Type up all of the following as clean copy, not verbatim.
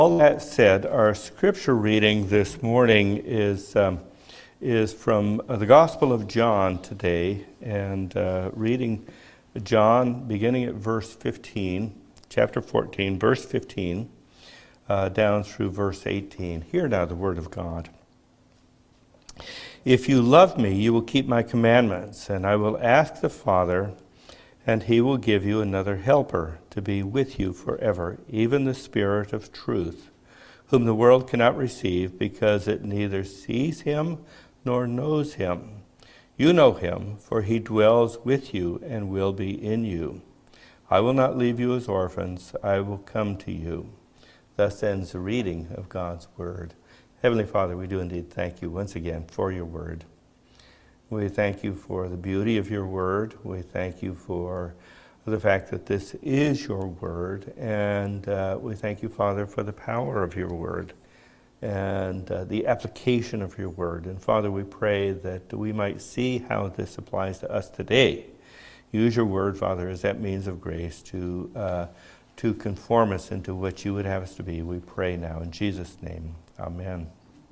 All that said, our scripture reading this morning is from the Gospel of John today, and reading John beginning at verse 15, chapter 14, verse 15, down through verse 18. Hear now the word of God. If you love me, you will keep my commandments, and I will ask the Father, and he will give you another helper to be with you forever, even the Spirit of truth, whom the world cannot receive because it neither sees him nor knows him. You know him, for he dwells with you and will be in you. I will not leave you as orphans. I will come to you. Thus ends the reading of God's word. Heavenly Father, we do indeed thank you once again for your word. We thank you for the beauty of your word. We thank you for the fact that this is your word. And we thank you, Father, for the power of your word and the application of your word. And Father, we pray that we might see how this applies to us today. Use your word, Father, as that means of grace to conform us into what you would have us to be. We pray now in Jesus' name. Amen.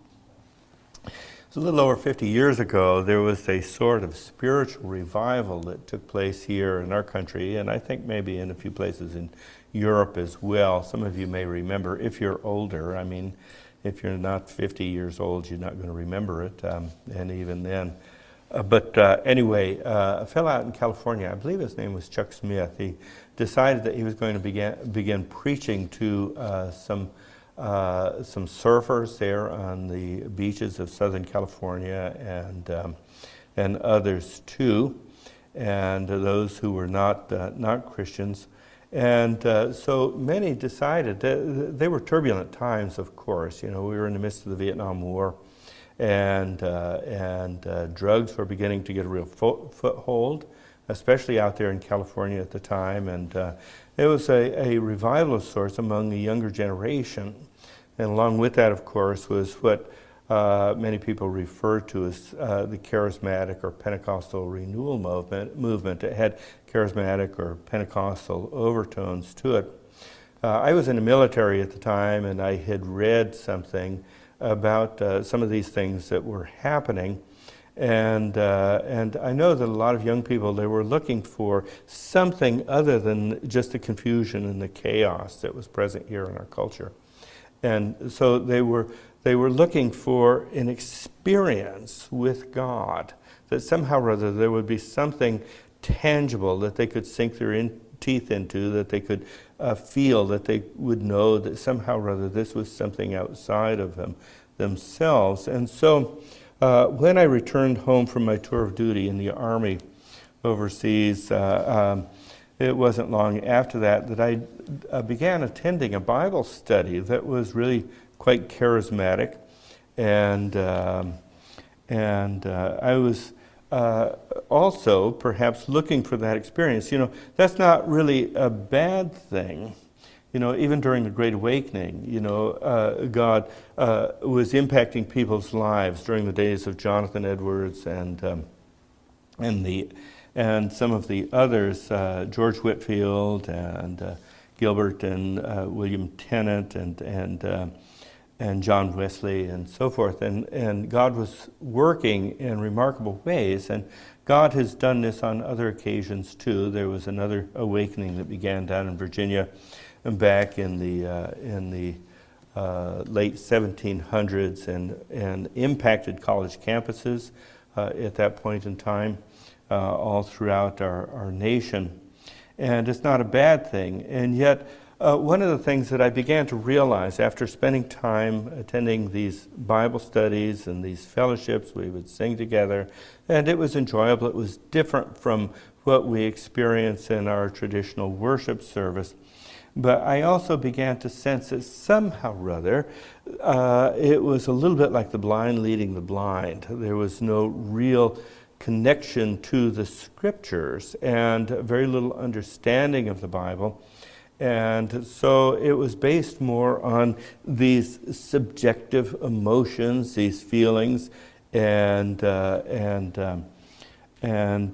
So a little over 50 years ago, there was a sort of spiritual revival that took place here in our country, and I think maybe in a few places in Europe as well. Some of you may remember, if you're older. I mean, if you're not 50 years old, you're not going to remember it, and even then. Anyway, a fellow out in California, I believe his name was Chuck Smith, he decided that he was going to begin preaching to some surfers there on the beaches of Southern California and others too, and those who were not Christians. And so many decided that they were turbulent times, of course. You know, we were in the midst of the Vietnam War, and drugs were beginning to get a real foothold, especially out there in California at the time. And it was a revival of sorts among the younger generation. And along with that, of course, was what many people refer to as the charismatic or Pentecostal renewal movement. It had charismatic or Pentecostal overtones to it. I was in the military at the time, and I had read something about some of these things that were happening. And I know that a lot of young people, they were looking for something other than just the confusion and the chaos that was present here in our culture. And so they were looking for an experience with God, that somehow or other there would be something tangible that they could sink their teeth into, that they could feel, that they would know that somehow or other this was something outside of themselves. And so when I returned home from my tour of duty in the Army overseas, it wasn't long after that I began attending a Bible study that was really quite charismatic, and I was also perhaps looking for that experience. You know, that's not really a bad thing. You know, even during the Great Awakening, you know, God was impacting people's lives during the days of Jonathan Edwards and some of the others, George Whitefield and Gilbert and William Tennant and John Wesley and so forth. And God was working in remarkable ways, and God has done this on other occasions too. There was another awakening that began down in Virginia back in the late 1700s and impacted college campuses at that point in time. All throughout our nation. And it's not a bad thing. And yet, one of the things that I began to realize after spending time attending these Bible studies and these fellowships, we would sing together, and it was enjoyable. It was different from what we experience in our traditional worship service. But I also began to sense that somehow or other, it was a little bit like the blind leading the blind. There was no real connection to the scriptures and very little understanding of the Bible. And so it was based more on these subjective emotions, these feelings, and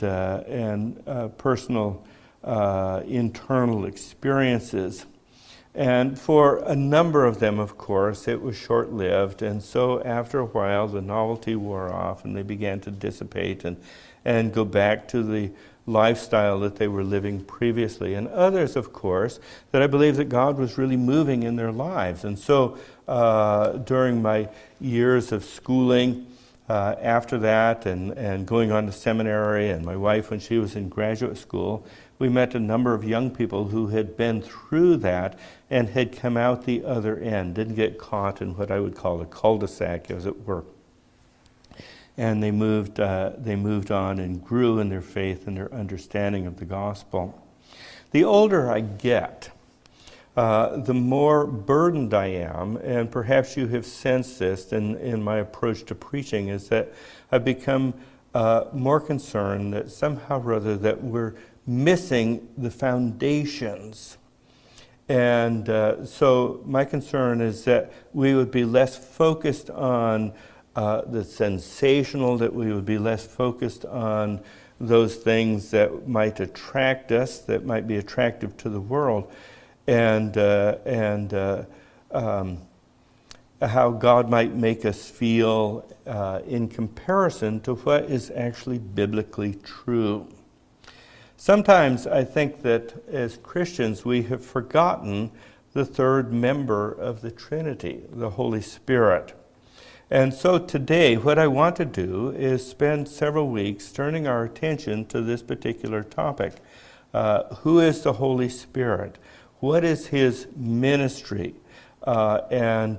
personal internal experiences. And for a number of them, of course, it was short-lived. And so after a while, the novelty wore off and they began to dissipate and go back to the lifestyle that they were living previously. And others, of course, that I believe that God was really moving in their lives. And so during my years of schooling, after that and going on to seminary, and my wife when she was in graduate school, we met a number of young people who had been through that and had come out the other end, didn't get caught in what I would call a cul-de-sac, as it were. And they moved on and grew in their faith and their understanding of the gospel. The older I get, the more burdened I am, and perhaps you have sensed this in my approach to preaching, is that I've become more concerned that somehow or other that we're missing the foundations. And so my concern is that we would be less focused on the sensational, that we would be less focused on those things that might attract us, that might be attractive to the world, and how God might make us feel in comparison to what is actually biblically true. Sometimes I think that as Christians we have forgotten the third member of the Trinity, the Holy Spirit. And so today what I want to do is spend several weeks turning our attention to this particular topic. Who is the Holy Spirit? What is His ministry? And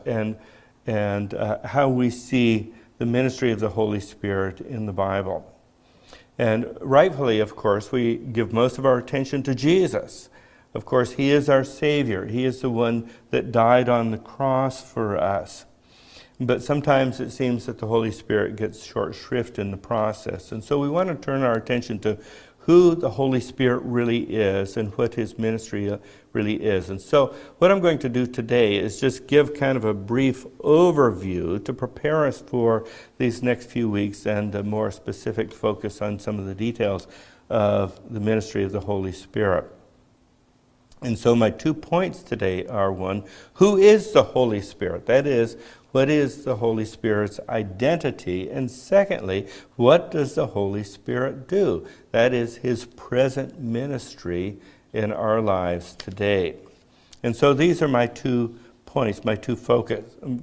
how we see the ministry of the Holy Spirit in the Bible. And rightfully, of course, we give most of our attention to Jesus. Of course, He is our Savior. He is the one that died on the cross for us. But sometimes it seems that the Holy Spirit gets short shrift in the process. And so we want to turn our attention to who the Holy Spirit really is and what His ministry really is. And so what I'm going to do today is just give kind of a brief overview to prepare us for these next few weeks and a more specific focus on some of the details of the ministry of the Holy Spirit. And so my 2 points today are, one, who is the Holy Spirit? That is, what is the Holy Spirit's identity? And secondly, what does the Holy Spirit do? That is His present ministry in our lives today. And so these are my 2 points, my 2 foci,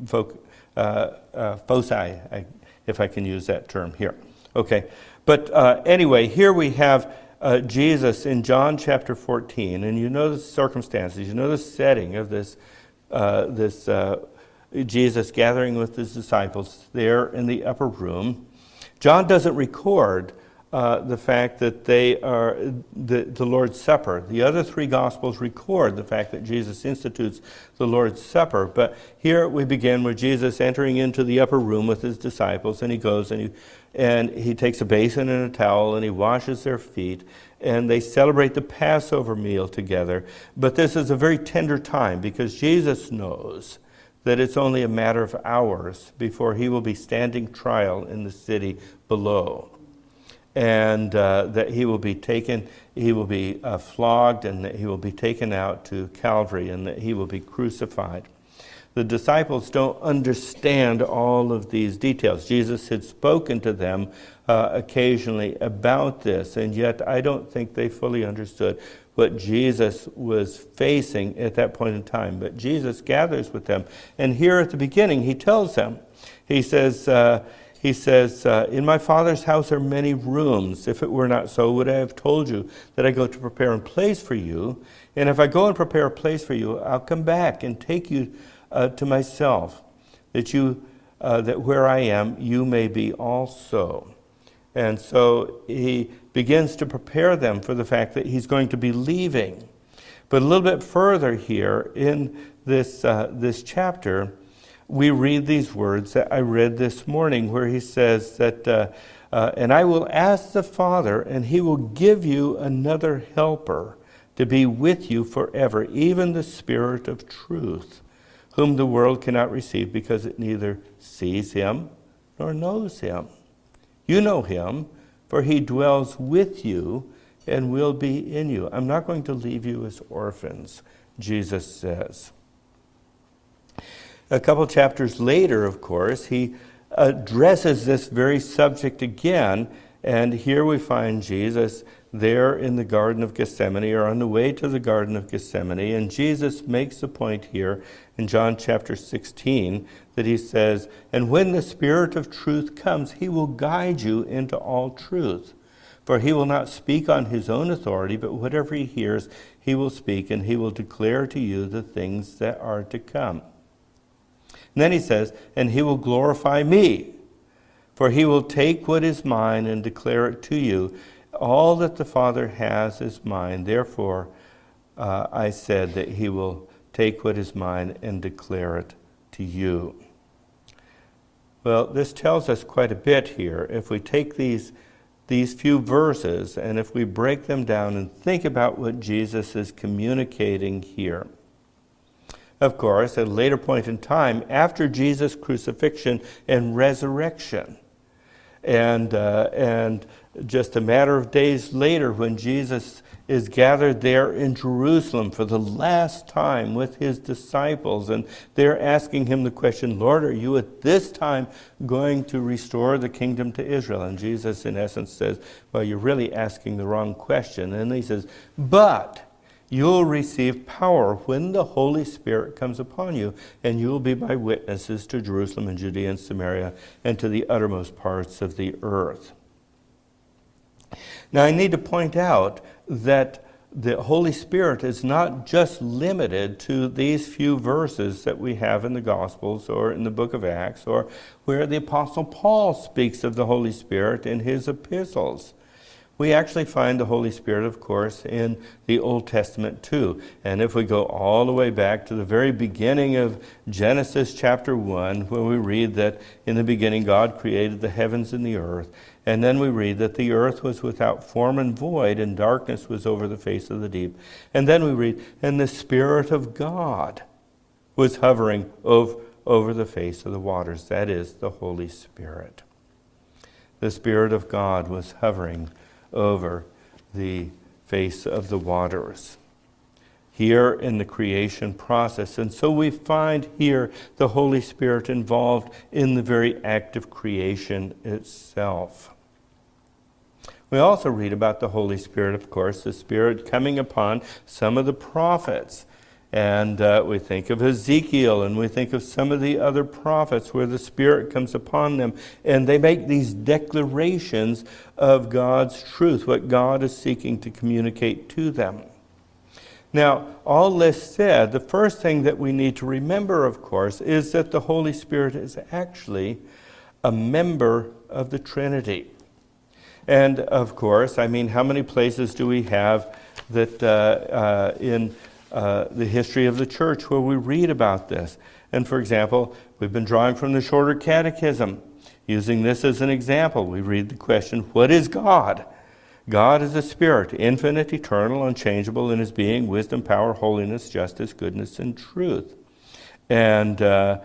if I can use that term here. Okay, but anyway, here we have Jesus in John chapter 14, and you know the circumstances, you know the setting of this Jesus gathering with His disciples there in the upper room. John doesn't record the fact that they are the Lord's Supper. The other 3 Gospels record the fact that Jesus institutes the Lord's Supper. But here we begin with Jesus entering into the upper room with His disciples, and He goes and he takes a basin and a towel and He washes their feet, and they celebrate the Passover meal together. But this is a very tender time because Jesus knows that it's only a matter of hours before He will be standing trial in the city below. And that He will be taken, He will be flogged, and that He will be taken out to Calvary, and that He will be crucified. The disciples don't understand all of these details. Jesus had spoken to them occasionally about this, and yet I don't think they fully understood what Jesus was facing at that point in time. But Jesus gathers with them, and here at the beginning He tells them, He says, in my Father's house are many rooms. If it were not so, would I have told you that I go to prepare a place for you? And if I go and prepare a place for you, I'll come back and take you to myself, that where I am, you may be also. And so He begins to prepare them for the fact that He's going to be leaving. But a little bit further here in this chapter, we read these words that I read this morning, where He says that, and I will ask the Father, and He will give you another helper to be with you forever, even the Spirit of truth, whom the world cannot receive because it neither sees Him nor knows Him. You know Him, for He dwells with you and will be in you. I'm not going to leave you as orphans. Jesus says. A couple chapters later, of course, he addresses this very subject again, and here we find Jesus there in the Garden of Gethsemane, or on the way to the Garden of Gethsemane, and Jesus makes the point here in John chapter 16 that he says, "And when the Spirit of truth comes, he will guide you into all truth. For he will not speak on his own authority, but whatever he hears, he will speak, and he will declare to you the things that are to come." And then he says, "And he will glorify me, for he will take what is mine and declare it to you. All that the Father has is mine. Therefore, I said that he will take what is mine and declare it to you." Well, this tells us quite a bit here. If we take these few verses and if we break them down and think about what Jesus is communicating here. Of course, at a later point in time, after Jesus' crucifixion and resurrection, and just a matter of days later, when Jesus is gathered there in Jerusalem for the last time with his disciples, and they're asking him the question, "Lord, are you at this time going to restore the kingdom to Israel?" And Jesus, in essence, says, "Well, you're really asking the wrong question." And he says, "But you'll receive power when the Holy Spirit comes upon you, and you'll be my witnesses to Jerusalem and Judea and Samaria and to the uttermost parts of the earth." Now, I need to point out that the Holy Spirit is not just limited to these few verses that we have in the Gospels or in the book of Acts, or where the Apostle Paul speaks of the Holy Spirit in his epistles. We actually find the Holy Spirit, of course, in the Old Testament too. And if we go all the way back to the very beginning of Genesis chapter 1, where we read that in the beginning God created the heavens and the earth, and then we read that the earth was without form and void, and darkness was over the face of the deep. And then we read, and the Spirit of God was hovering over the face of the waters. That is the Holy Spirit. The Spirit of God was hovering over the face of the waters here in the creation process. And so we find here the Holy Spirit involved in the very act of creation itself. We also read about the Holy Spirit, of course, the Spirit coming upon some of the prophets. And we think of Ezekiel, and we think of some of the other prophets where the Spirit comes upon them, and they make these declarations of God's truth, what God is seeking to communicate to them. Now, all this said, the first thing that we need to remember, of course, is that the Holy Spirit is actually a member of the Trinity. And, of course, I mean, how many places do we have that in the history of the church where we read about this? And for example, we've been drawing from the Shorter Catechism. Using this as an example, we read the question, what is God? God is a spirit, infinite, eternal, unchangeable in his being, wisdom, power, holiness, justice, goodness, and truth. And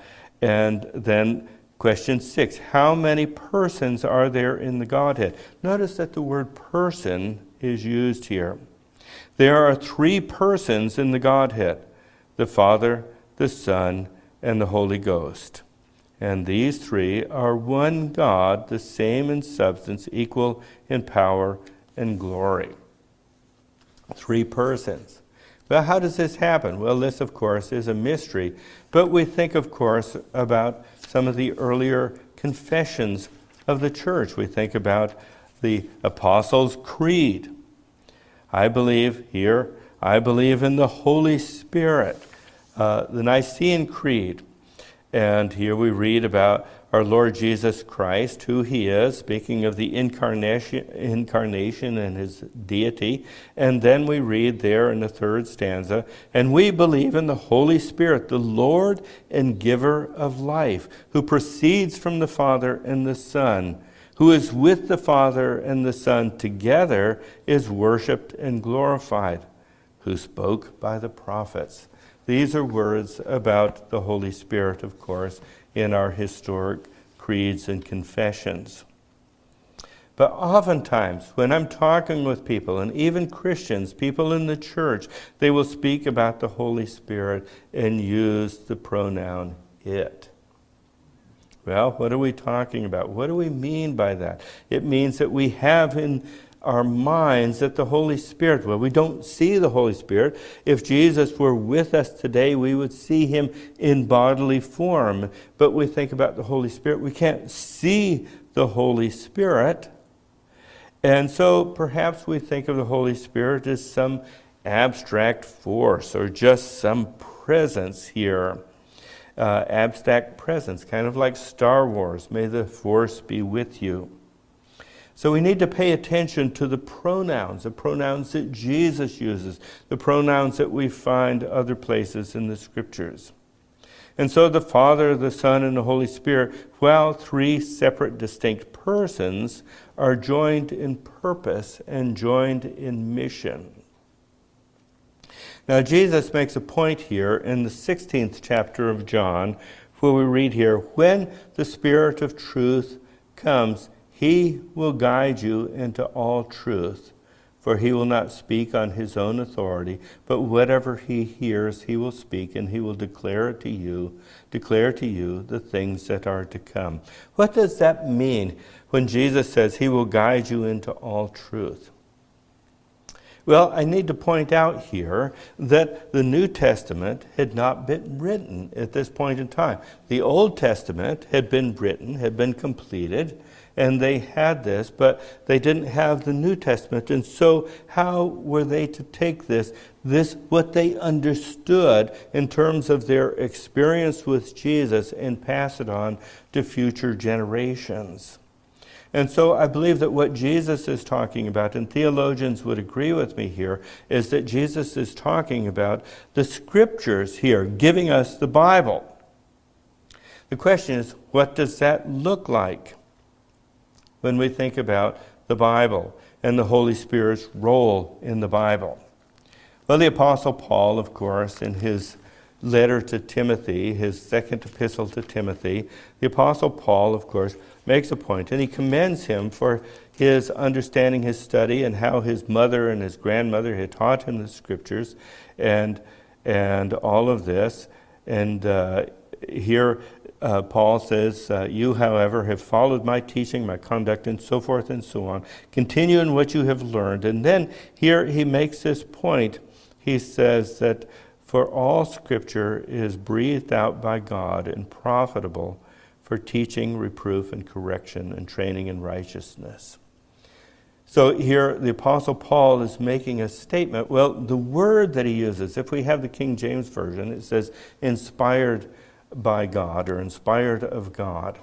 then question 6, how many persons are there in the Godhead? Notice that the word person is used here. There are 3 persons in the Godhead, the Father, the Son, and the Holy Ghost. And these 3 are one God, the same in substance, equal in power and glory. 3 persons. Well, how does this happen? Well, this, of course, is a mystery. But we think, of course, about some of the earlier confessions of the church. We think about the Apostles' Creed. I believe in the Holy Spirit, the Nicene Creed. And here we read about our Lord Jesus Christ, who he is, speaking of the incarnation and his deity. And then we read there in the 3rd stanza, and we believe in the Holy Spirit, the Lord and giver of life, who proceeds from the Father and the Son, who is with the Father and the Son together, is worshipped and glorified, who spoke by the prophets. These are words about the Holy Spirit, of course, in our historic creeds and confessions. But oftentimes, when I'm talking with people, and even Christians, people in the church, they will speak about the Holy Spirit and use the pronoun it. Well, what are we talking about? What do we mean by that? It means that we have in our minds that the Holy Spirit, well, we don't see the Holy Spirit. If Jesus were with us today, we would see him in bodily form. But we think about the Holy Spirit, we can't see the Holy Spirit. And so perhaps we think of the Holy Spirit as some abstract force or just some presence here. Abstract presence, kind of like Star Wars. May the Force be with you. So we need to pay attention to the pronouns that Jesus uses, the pronouns that we find other places in the Scriptures. And so the Father, the Son, and the Holy Spirit, while three separate, distinct persons, are joined in purpose and joined in mission. Now Jesus makes a point here in the 16th chapter of John, where we read here, "When the Spirit of truth comes, he will guide you into all truth, for he will not speak on his own authority, but whatever he hears he will speak, and he will declare to you the things that are to come." What does that mean when Jesus says he will guide you into all truth? Well, I need to point out here that the New Testament had not been written at this point in time. The Old Testament had been written, had been completed, and they had this, but they didn't have the New Testament. And so how were they to take this what they understood in terms of their experience with Jesus, and pass it on to future generations? And so I believe that what Jesus is talking about, and theologians would agree with me here, is that Jesus is talking about the Scriptures here, giving us the Bible. The question is, what does that look like when we think about the Bible and the Holy Spirit's role in the Bible? Well, the Apostle Paul, of course, in his letter to Timothy, his second epistle to Timothy, the Apostle Paul, of course, makes a point, and he commends him for his understanding, his study, and how his mother and his grandmother had taught him the Scriptures, and all of this. And here Paul says, "You, however, have followed my teaching, my conduct, and so forth and so on. Continue in what you have learned." And then here he makes this point. He says that for all Scripture is breathed out by God and profitable for teaching, reproof, and correction, and training in righteousness. So here the Apostle Paul is making a statement. Well, the word that he uses, if we have the King James Version, it says inspired by God or inspired of God.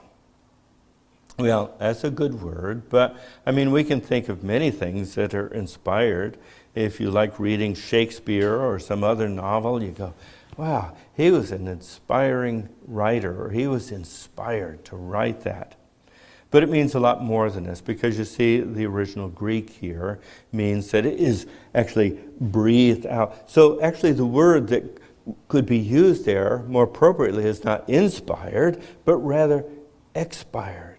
Well, that's a good word, but I mean, we can think of many things that are inspired. If you like reading Shakespeare or some other novel, you go, wow, he was an inspiring writer, or he was inspired to write that. But it means a lot more than this, because you see the original Greek here means that it is actually breathed out. So actually the word that could be used there more appropriately is not inspired, but rather expired.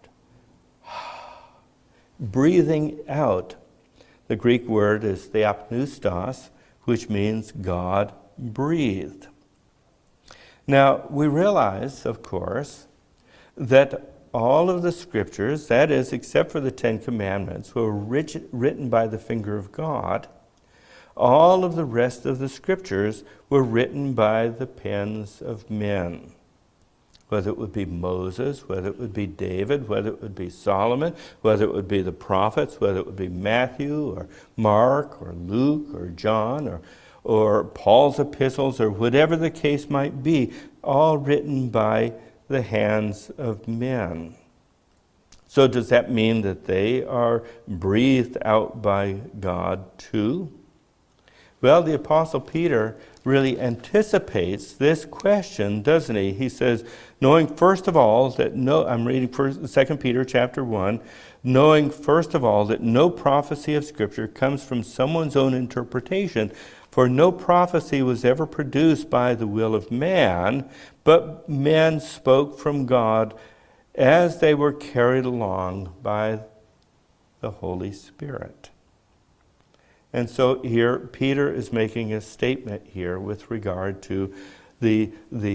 Breathing out. The Greek word is theopneustos, which means God breathed. Now, we realize, of course, that all of the Scriptures, that is, except for the Ten Commandments, were written by the finger of God. All of the rest of the Scriptures were written by the pens of men. Whether it would be Moses, whether it would be David, whether it would be Solomon, whether it would be the prophets, whether it would be Matthew or Mark or Luke or John or Paul's epistles, or whatever the case might be, all written by the hands of men. So does that mean that they are breathed out by God too? Well, the Apostle Peter really anticipates this question, doesn't he? He says, knowing first of all that I'm reading 2 Peter chapter 1, knowing first of all that no prophecy of Scripture comes from someone's own interpretation, for no prophecy was ever produced by the will of man, but men spoke from God as they were carried along by the Holy Spirit. And so here, Peter is making a statement here with regard to the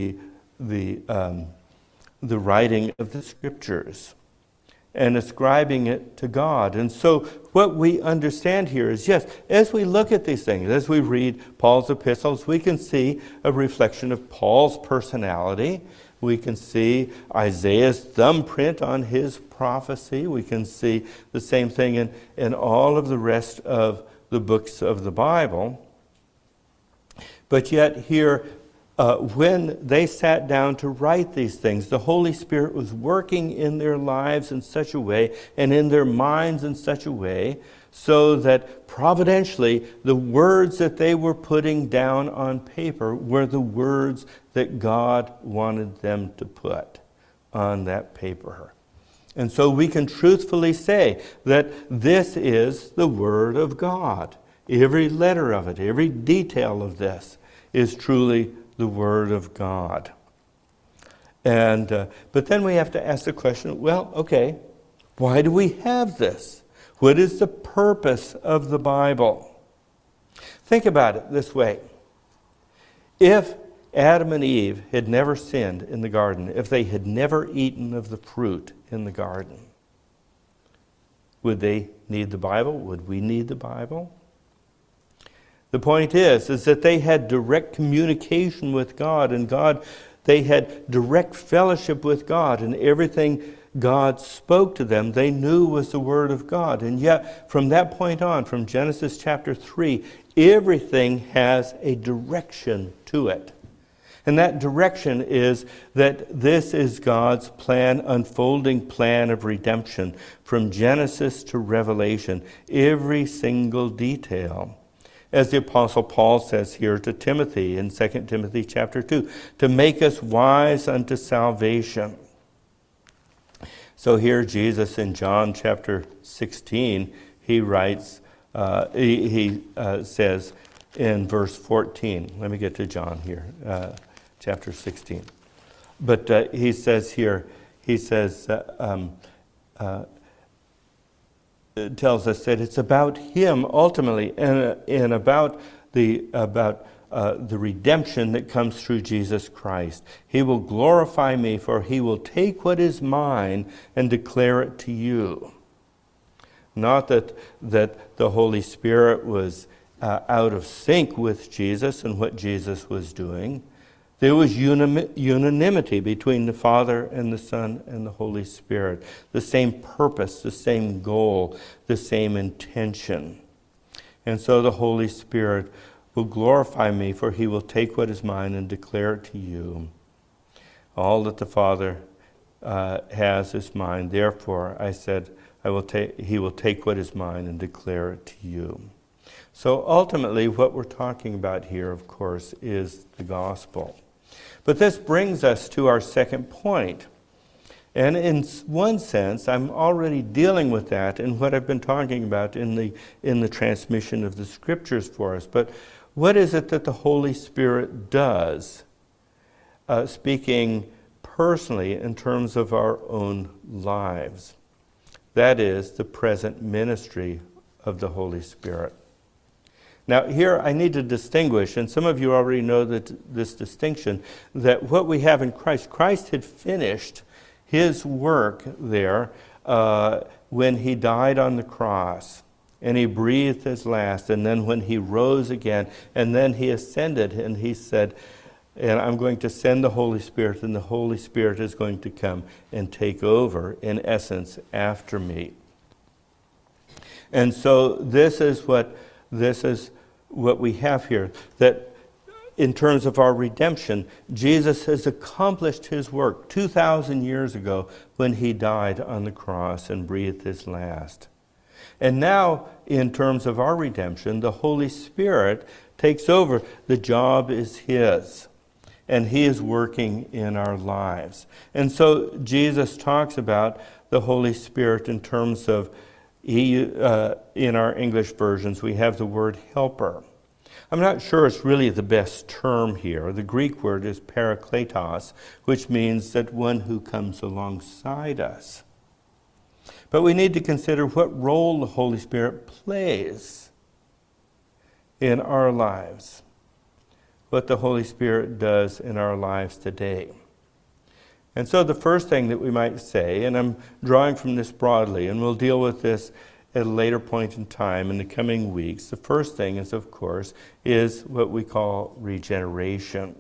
writing of the Scriptures and ascribing it to God. And so what we understand here is, yes, as we look at these things, as we read Paul's epistles, we can see a reflection of Paul's personality. We can see Isaiah's thumbprint on his prophecy. We can see the same thing in all of the rest of the books of the Bible. But yet here, when they sat down to write these things, the Holy Spirit was working in their lives in such a way and in their minds in such a way so that providentially the words that they were putting down on paper were the words that God wanted them to put on that paper. And so we can truthfully say that this is the Word of God. Every letter of it, every detail of this is truly the Word of God. And but then we have to ask the question, well, okay, why do we have this? What is the purpose of the Bible? Think about it this way. If Adam and Eve had never sinned in the garden, if they had never eaten of the fruit in the garden, would they need the Bible? Would we need the Bible? The point is that they had direct communication with God, and they had direct fellowship with God, and everything God spoke to them, they knew was the Word of God. And yet, from that point on, from Genesis chapter 3, everything has a direction to it. And that direction is that this is God's plan, unfolding plan of redemption from Genesis to Revelation, every single detail. As the Apostle Paul says here to Timothy in 2 Timothy chapter 2, to make us wise unto salvation. So here Jesus in John chapter 16, he writes, he says in verse 14, let me get to John here, chapter 16. But he says here, he says, it tells us that it's about him ultimately, and about the redemption that comes through Jesus Christ. He will glorify me, for he will take what is mine and declare it to you. Not that the Holy Spirit was out of sync with Jesus and what Jesus was doing. There was unanimity between the Father and the Son and the Holy Spirit. The same purpose, the same goal, the same intention. And so the Holy Spirit will glorify me, for he will take what is mine and declare it to you. All that the Father has is mine. Therefore, I said, he will take what is mine and declare it to you. So ultimately, what we're talking about here, of course, is the gospel. But this brings us to our second point. And in one sense, I'm already dealing with that in what I've been talking about in the transmission of the Scriptures for us. But what is it that the Holy Spirit does, speaking personally in terms of our own lives? That is the present ministry of the Holy Spirit. Now here I need to distinguish, and some of you already know this distinction, that what we have in Christ had finished his work there when he died on the cross, and he breathed his last, and then when he rose again, and then he ascended, and he said, and I'm going to send the Holy Spirit, and the Holy Spirit is going to come and take over, in essence, after me. And so this is what we have here, that in terms of our redemption, Jesus has accomplished his work 2,000 years ago when he died on the cross and breathed his last. And now, in terms of our redemption, the Holy Spirit takes over. The job is his, and he is working in our lives. And so Jesus talks about the Holy Spirit in terms of, in our English versions, we have the word helper. I'm not sure it's really the best term here. The Greek word is parakletos, which means that one who comes alongside us. But we need to consider what role the Holy Spirit plays in our lives, what the Holy Spirit does in our lives today. And so the first thing that we might say, and I'm drawing from this broadly, and we'll deal with this at a later point in time in the coming weeks. The first thing is, of course, is what we call regeneration.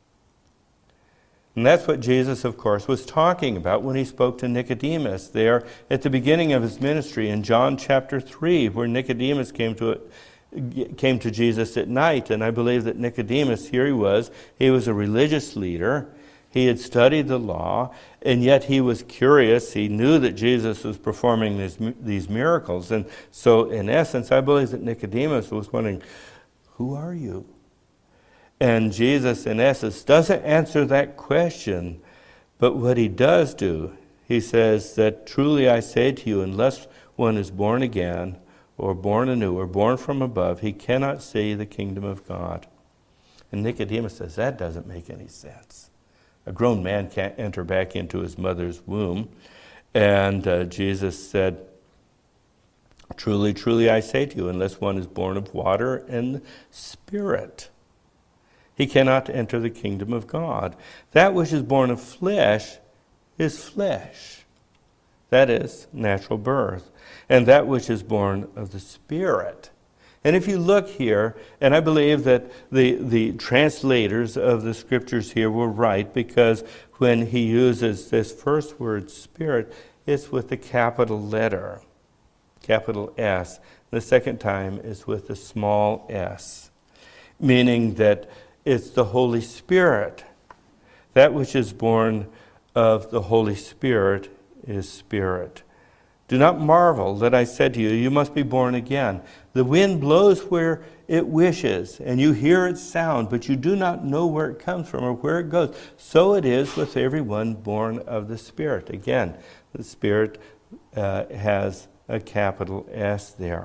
And that's what Jesus, of course, was talking about when he spoke to Nicodemus there at the beginning of his ministry in John chapter 3, where Nicodemus came to Jesus at night. And I believe that Nicodemus, here he was a religious leader. He had studied the law, and yet he was curious. He knew that Jesus was performing these miracles. And so, in essence, I believe that Nicodemus was wondering, who are you? And Jesus, in essence, doesn't answer that question. But what he does do, he says that, truly I say to you, unless one is born again, or born anew, or born from above, he cannot see the kingdom of God. And Nicodemus says, that doesn't make any sense. A grown man can't enter back into his mother's womb. And Jesus said, truly, truly, I say to you, unless one is born of water and spirit, he cannot enter the kingdom of God. That which is born of flesh is flesh. That is natural birth. And that which is born of the Spirit. And if you look here, and I believe that the translators of the scriptures here were right, because when he uses this first word, Spirit, it's with a capital letter, capital S. The second time is with a small s, meaning that it's the Holy Spirit. That which is born of the Holy Spirit is spirit. Do not marvel that I said to you, you must be born again. The wind blows where it wishes, and you hear its sound, but you do not know where it comes from or where it goes. So it is with everyone born of the Spirit. Again, the Spirit has a capital S there.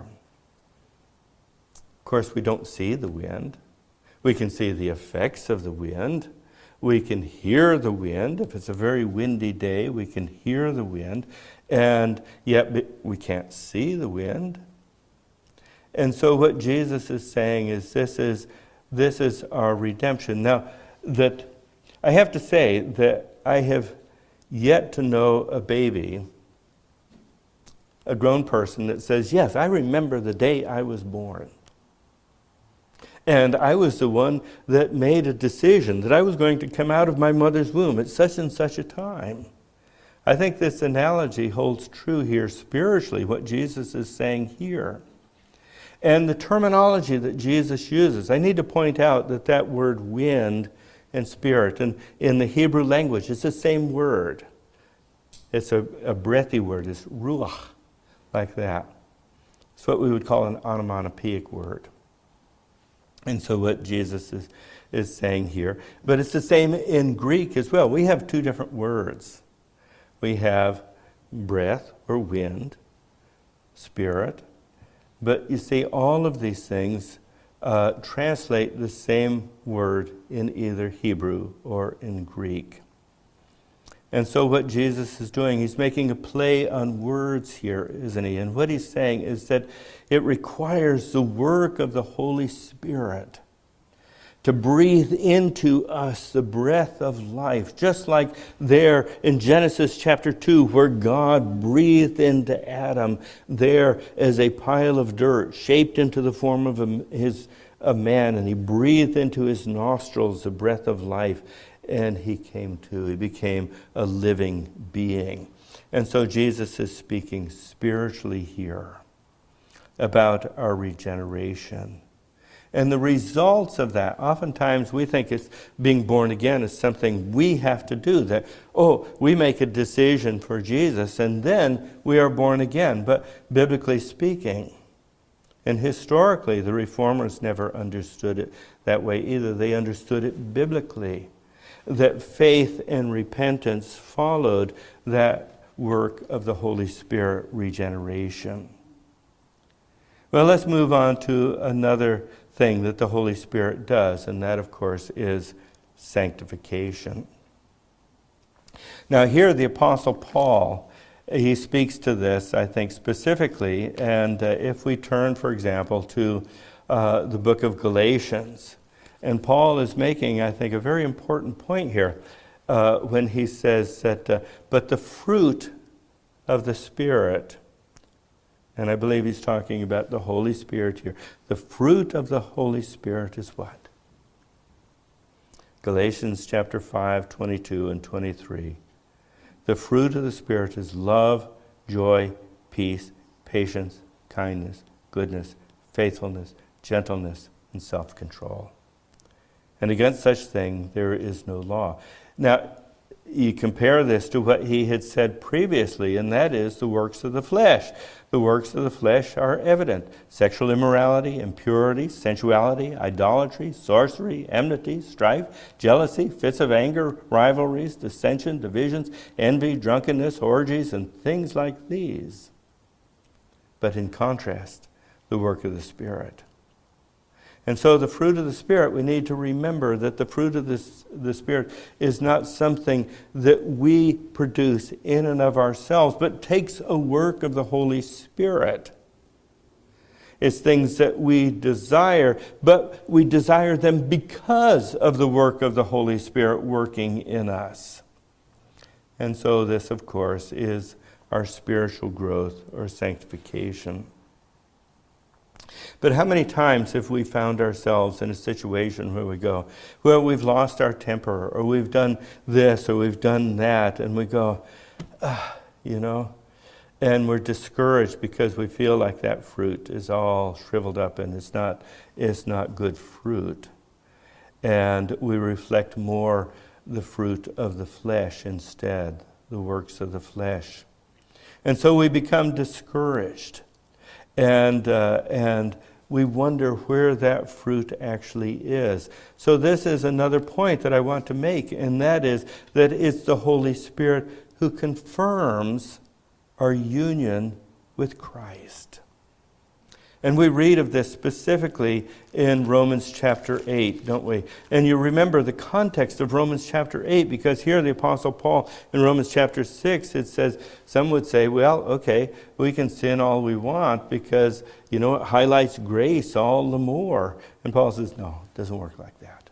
Of course, we don't see the wind. We can see the effects of the wind. We can hear the wind. If it's a very windy day, we can hear the wind. And yet we can't see the wind. And so what Jesus is saying is this is our redemption. Now, that I have to say that I have yet to know a baby, a grown person that says, yes, I remember the day I was born. And I was the one that made a decision that I was going to come out of my mother's womb at such and such a time. I think this analogy holds true here spiritually, what Jesus is saying here. And the terminology that Jesus uses, I need to point out that that word wind and spirit, and in the Hebrew language, it's the same word. It's a breathy word. It's ruach, like that. It's what we would call an onomatopoeic word. And so what Jesus is saying here. But it's the same in Greek as well. We have two different words. We have breath or wind, spirit. But you see, all of these things translate the same word in either Hebrew or in Greek. And so what Jesus is doing, he's making a play on words here, isn't he? And what he's saying is that it requires the work of the Holy Spirit to breathe into us the breath of life, just like there in Genesis chapter 2, where God breathed into Adam there as a pile of dirt, shaped into the form of a man, and he breathed into his nostrils the breath of life, and he became a living being. And so Jesus is speaking spiritually here about our regeneration. And the results of that, oftentimes we think it's being born again is something we have to do. That, we make a decision for Jesus and then we are born again. But biblically speaking, and historically, the Reformers never understood it that way either. They understood it biblically, that faith and repentance followed that work of the Holy Spirit regeneration. Well, let's move on to another thing that the Holy Spirit does, and that, of course, is sanctification. Now, here the Apostle Paul he speaks to this, I think, specifically. And if we turn, for example, to the book of Galatians, and Paul is making, I think, a very important point here when he says that, but the fruit of the Spirit, and I believe he's talking about the Holy Spirit here. The fruit of the Holy Spirit is what? Galatians chapter 5, 22 and 23. The fruit of the Spirit is love, joy, peace, patience, kindness, goodness, faithfulness, gentleness, and self-control. And against such thing there is no law. Now, you compare this to what he had said previously, and that is the works of the flesh. The works of the flesh are evident: sexual immorality, impurity, sensuality, idolatry, sorcery, enmity, strife, jealousy, fits of anger, rivalries, dissension, divisions, envy, drunkenness, orgies, and things like these. But in contrast, the work of the Spirit. And so the fruit of the Spirit, we need to remember that the fruit of the Spirit is not something that we produce in and of ourselves, but takes a work of the Holy Spirit. It's things that we desire, but we desire them because of the work of the Holy Spirit working in us. And so this, of course, is our spiritual growth or sanctification. But how many times have we found ourselves in a situation where we go, well, we've lost our temper, or we've done this, or we've done that, and we go, and we're discouraged because we feel like that fruit is all shriveled up and it's not good fruit. And we reflect more the fruit of the flesh instead, the works of the flesh. And so we become discouraged. And we wonder where that fruit actually is. So this is another point that I want to make, and that is that it's the Holy Spirit who confirms our union with Christ. And we read of this specifically in Romans chapter 8, don't we? And you remember the context of Romans chapter 8, because here the Apostle Paul in Romans chapter 6, it says, some would say, well, okay, we can sin all we want because, it highlights grace all the more. And Paul says, no, it doesn't work like that.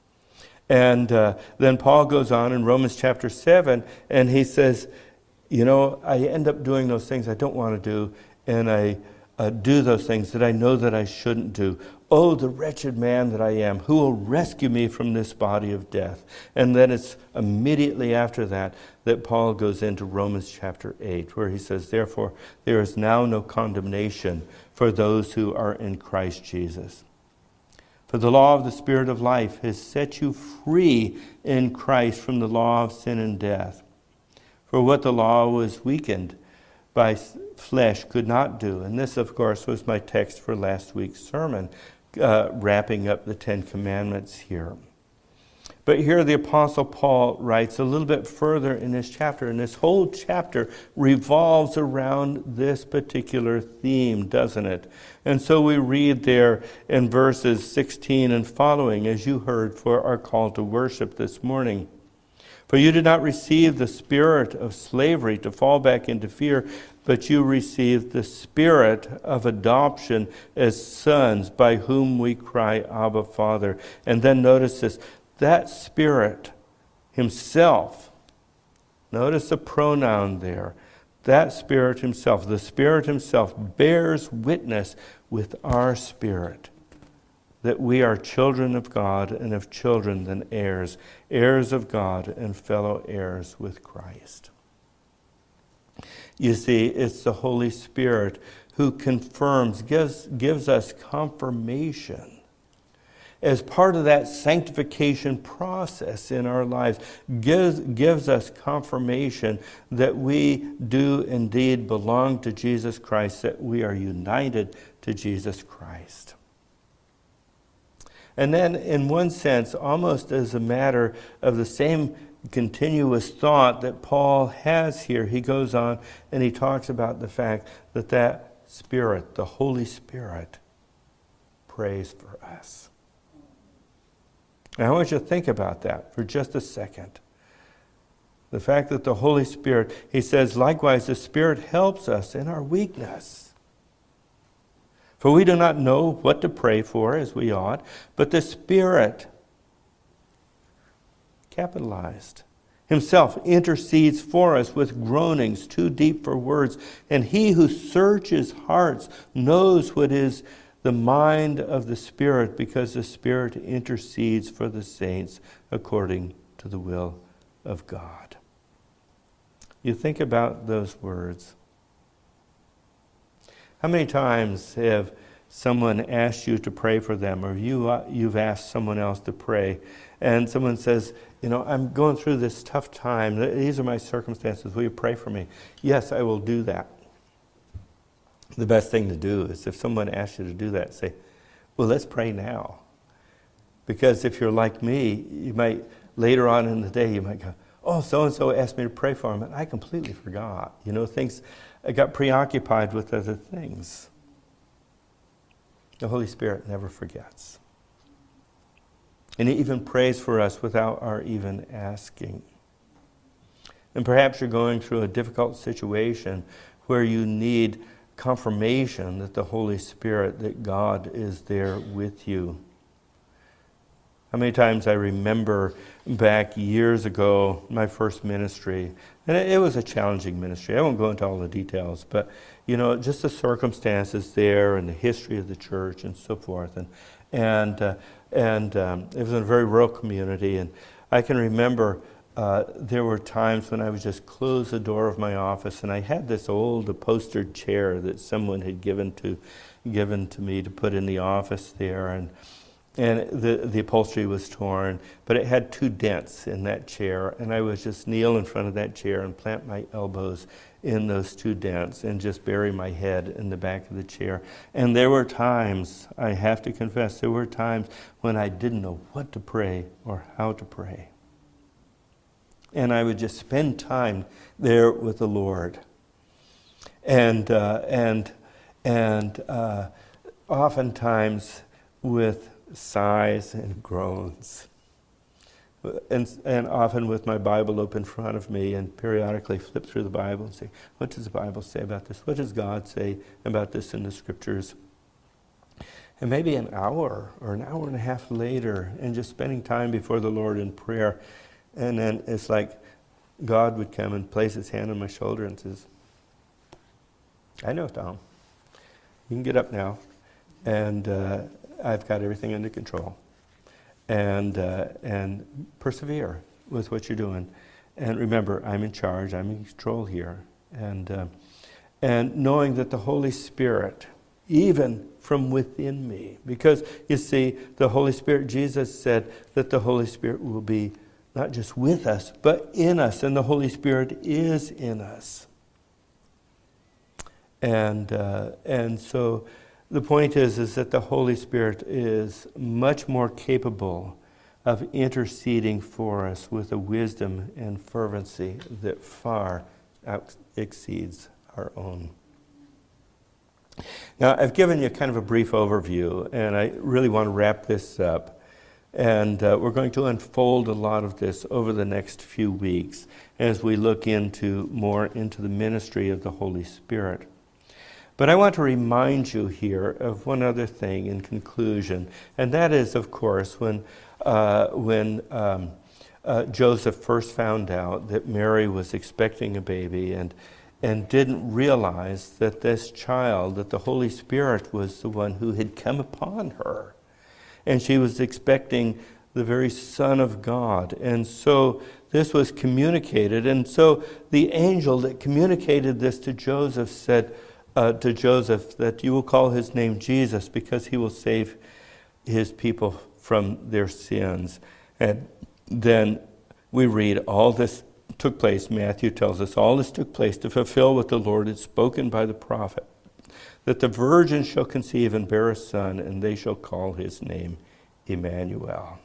And then Paul goes on in Romans chapter 7, and he says, I end up doing those things I don't want to do, and I do those things that I know that I shouldn't do. Oh, the wretched man that I am, who will rescue me from this body of death? And then it's immediately after that Paul goes into Romans chapter 8, where he says, therefore, there is now no condemnation for those who are in Christ Jesus. For the law of the Spirit of life has set you free in Christ from the law of sin and death. For what the law was weakened by flesh could not do. And this, of course, was my text for last week's sermon, wrapping up the Ten Commandments here. But here the Apostle Paul writes a little bit further in this chapter, and this whole chapter revolves around this particular theme, doesn't it? And so we read there in verses 16 and following, as you heard for our call to worship this morning. For you did not receive the spirit of slavery to fall back into fear, but you received the spirit of adoption as sons, by whom we cry, Abba, Father. And then notice this, that Spirit himself, notice the pronoun there, that Spirit himself, the Spirit himself bears witness with our spirit that we are children of God, and if children, then heirs, heirs of God and fellow heirs with Christ. You see, it's the Holy Spirit who confirms, gives us confirmation as part of that sanctification process in our lives, gives us confirmation that we do indeed belong to Jesus Christ, that we are united to Jesus Christ. And then, in one sense, almost as a matter of the same continuous thought that Paul has here, he goes on and he talks about the fact that that Spirit, the Holy Spirit, prays for us. Now, I want you to think about that for just a second. The fact that the Holy Spirit, he says, likewise, the Spirit helps us in our weakness. For we do not know what to pray for as we ought, but the Spirit, capitalized, himself intercedes for us with groanings too deep for words. And he who searches hearts knows what is the mind of the Spirit, because the Spirit intercedes for the saints according to the will of God. You think about those words. How many times have someone asked you to pray for them, or you've asked someone else to pray, and someone says, I'm going through this tough time. These are my circumstances. Will you pray for me? Yes, I will do that. The best thing to do is if someone asks you to do that, say, well, let's pray now. Because if you're like me, you might, later on in the day, you might go, oh, so-and-so asked me to pray for him, and I completely forgot. I got preoccupied with other things. The Holy Spirit never forgets. And he even prays for us without our even asking. And perhaps you're going through a difficult situation where you need confirmation that the Holy Spirit, that God is there with you. How many times I remember back years ago, my first ministry, and it was a challenging ministry. I won't go into all the details, but just the circumstances there and the history of the church and so forth. And it was in a very rural community, and I can remember there were times when I would just close the door of my office, and I had this old upholstered chair that someone had given to me to put in the office there, and the upholstery was torn, but it had 2 dents in that chair, and I would just kneel in front of that chair and plant my elbows in those 2 dents and just bury my head in the back of the chair. And there were times, I have to confess, there were times when I didn't know what to pray or how to pray. And I would just spend time there with the Lord. And oftentimes with sighs and groans. And often with my Bible open in front of me, and periodically flip through the Bible and say, what does the Bible say about this? What does God say about this in the Scriptures? And maybe an hour or an hour and a half later, and just spending time before the Lord in prayer, and then it's like God would come and place his hand on my shoulder and says, I know, Tom. You can get up now, and I've got everything under control. And persevere with what you're doing. And remember, I'm in charge. I'm in control here. And knowing that the Holy Spirit, even from within me, because you see, the Holy Spirit, Jesus said that the Holy Spirit will be not just with us, but in us. And the Holy Spirit is in us. And so the point is that the Holy Spirit is much more capable of interceding for us with a wisdom and fervency that far exceeds our own. Now, I've given you kind of a brief overview, and I really want to wrap this up. And we're going to unfold a lot of this over the next few weeks as we look more into the ministry of the Holy Spirit. But I want to remind you here of one other thing in conclusion, and that is, of course, when Joseph first found out that Mary was expecting a baby and didn't realize that this child, that the Holy Spirit was the one who had come upon her. And she was expecting the very Son of God. And so this was communicated. And so the angel that communicated this to Joseph said to Joseph that you will call his name Jesus, because he will save his people from their sins. And then we read all this took place, Matthew tells us, all this took place to fulfill what the Lord had spoken by the prophet, that the virgin shall conceive and bear a son, and they shall call his name Emmanuel.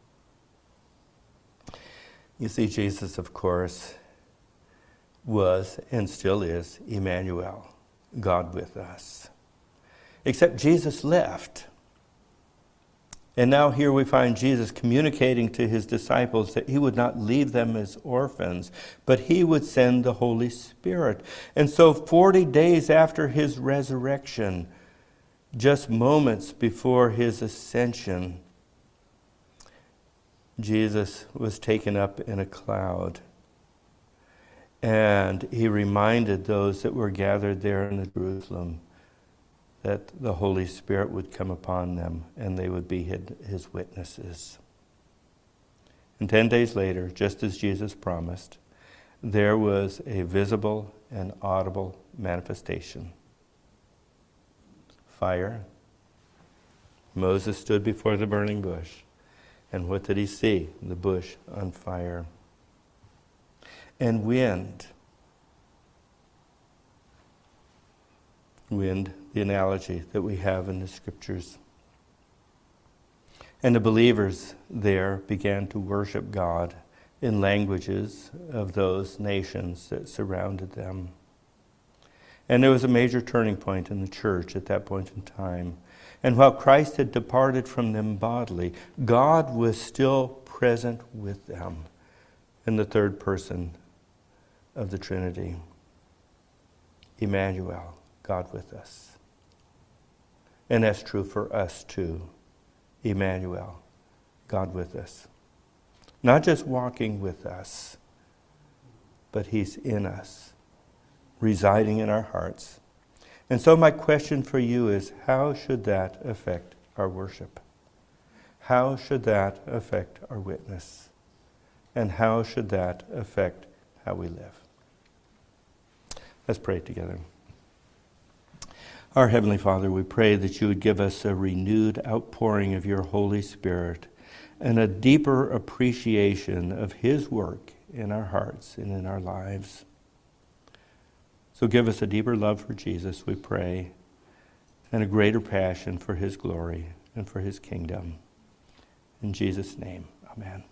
You see, Jesus, of course, was and still is Emmanuel, God with us. Except Jesus left. And now here we find Jesus communicating to his disciples that he would not leave them as orphans, but he would send the Holy Spirit. And so 40 days after his resurrection, just moments before his ascension, Jesus was taken up in a cloud. And he reminded those that were gathered there in Jerusalem that the Holy Spirit would come upon them and they would be his witnesses. And 10 days later, just as Jesus promised, there was a visible and audible manifestation. Fire. Moses stood before the burning bush. And what did he see? The bush on fire. And wind. Wind, the analogy that we have in the scriptures. And the believers there began to worship God in languages of those nations that surrounded them. And there was a major turning point in the church at that point in time. And while Christ had departed from them bodily, God was still present with them in the third person of the Trinity. Emmanuel, God with us. And that's true for us too. Emmanuel, God with us. Not just walking with us, but he's in us, residing in our hearts. And so my question for you is, how should that affect our worship? How should that affect our witness? And how should that affect how we live? Let's pray together. Our Heavenly Father, we pray that you would give us a renewed outpouring of your Holy Spirit and a deeper appreciation of his work in our hearts and in our lives. So give us a deeper love for Jesus, we pray, and a greater passion for his glory and for his kingdom. In Jesus' name, amen.